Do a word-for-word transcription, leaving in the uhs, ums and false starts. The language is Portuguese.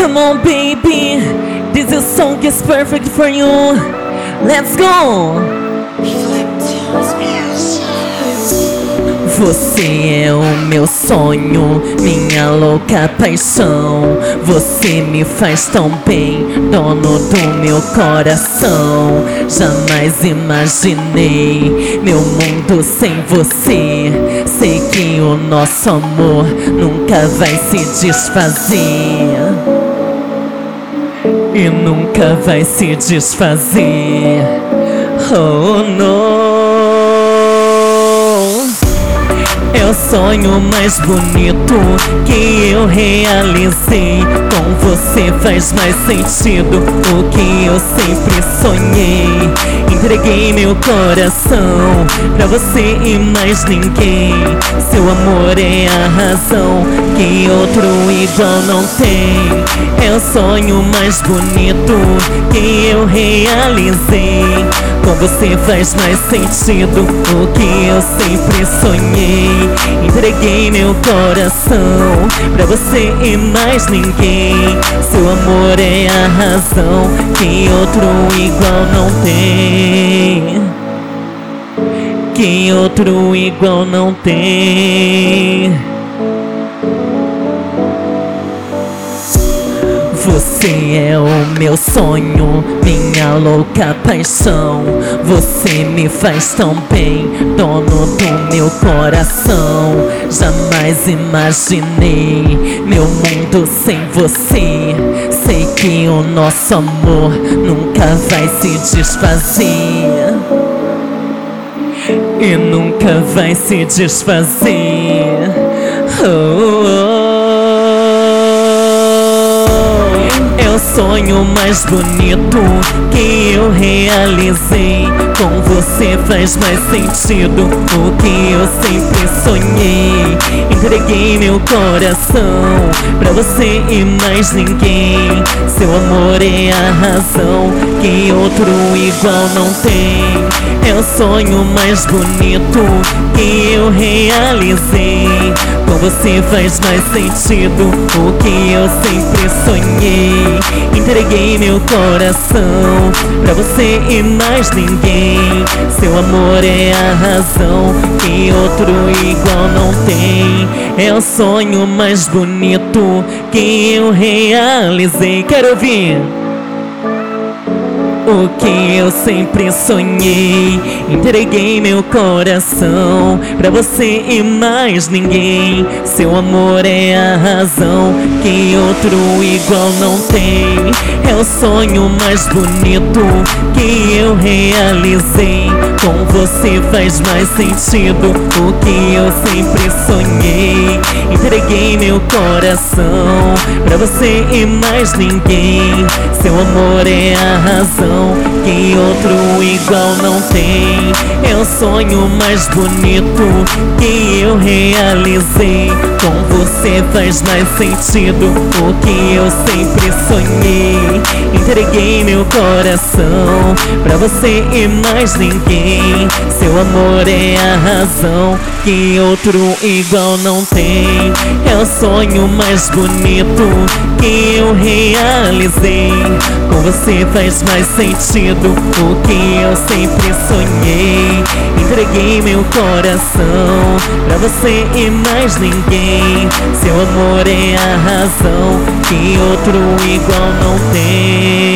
Come on, baby, this is song is perfect for you. Let's go! Você é o meu sonho, minha louca paixão. Você me faz tão bem, dono do meu coração. Jamais imaginei meu mundo sem você. Sei que o nosso amor nunca vai se desfazer e nunca vai se desfazer. Oh, não. É o sonho mais bonito que eu realizei. Com você faz mais sentido o que eu sempre sonhei. Entreguei meu coração pra você e mais ninguém. Seu amor é a razão que outro igual não tem. É o sonho mais bonito que eu realizei. Com você faz mais sentido o que eu sempre sonhei. Entreguei meu coração pra você e mais ninguém. Seu amor é a razão que outro igual não tem. Que outro igual não tem. Você é o meu sonho, minha louca paixão. Você me faz tão bem, dono do meu coração. Jamais imaginei meu mundo sem você. Sei que o nosso amor nunca vai se desfazer e nunca vai se desfazer. Oh, oh. É o sonho mais bonito que eu realizei. Com você faz mais sentido o que eu sempre sonhei. Entreguei meu coração pra você e mais ninguém. Seu amor é a razão que outro igual não tem. É o sonho mais bonito que eu realizei. Com você faz mais sentido o que eu sempre sonhei. Entreguei meu coração pra você e mais ninguém. Seu amor é a razão que outro igual não tem. É o sonho mais bonito que eu realizei. Quero ouvir. O que eu sempre sonhei. Entreguei meu coração pra você e mais ninguém. Seu amor é a razão que outro igual não tem. É o sonho mais bonito que eu realizei. Com você faz mais sentido o que eu sempre sonhei. Entreguei meu coração pra você e mais ninguém. Seu amor é a razão que outro igual não tem. É o sonho mais bonito que eu realizei. Com você faz mais sentido o que eu sempre sonhei. Entreguei meu coração pra você e mais ninguém. Seu amor é a razão que outro igual não tem. É o sonho mais bonito que eu realizei. Com você faz mais sentido o que eu sempre sonhei. Entreguei meu coração pra você e mais ninguém. Seu amor é a razão que outro igual não tem.